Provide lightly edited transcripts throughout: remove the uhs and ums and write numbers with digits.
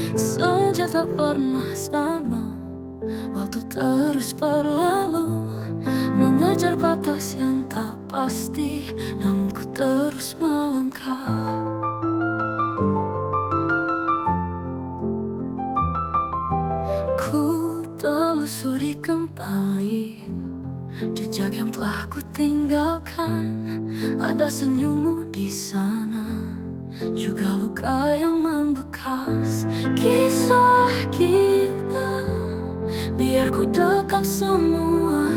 Senja tak pernah sama, waktu terus berlalu, mengejar batas yang tak pasti, namun ku terus melangkah. Ku telusuri kembali jejak yang telah ku tinggalkan. Ada senyummu di sana, juga luka yang membekas. Kisah kita, biar ku dekam semua.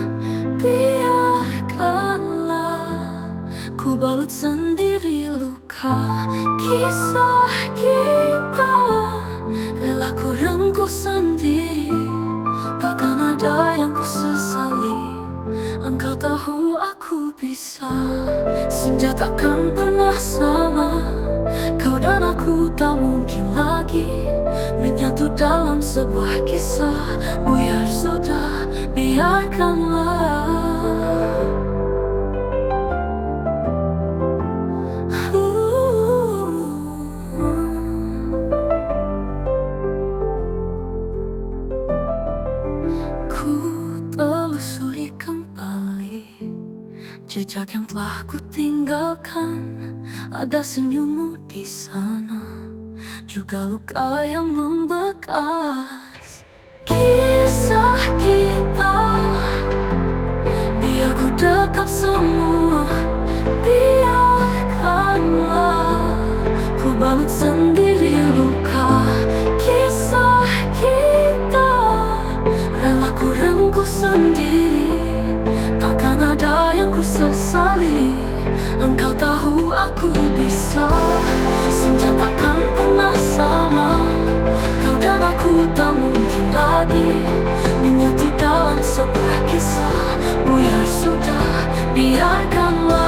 Biarkanlah ku balut sendiri luka. Kisah kita, rela ku rengkuh sendiri. Bahkan ada yang ku sesali, engkau tahu aku bisa. Senja takkan pernah sama, kau dan aku tak mungkin lagi menyatu dalam sebuah kisah. Buyar sudah, biarkanlah. Ku telusuri kembali jejak yang telah ku tinggalkan. Ada senyummu di sana, juga luka yang membekas. Kisah kita, biar ku dekap semua. Biarkanlah ku balut sendiri luka. Kisah kita, rela ku rengkuh sendiri. Takkan ada yang ku sesali, engkau tahu aku bisa. Senja takkan pernah sama, kau dan aku tak mungkin lagi menyatu dalam sebuah kisah. Buyar sudah, biarkanlah.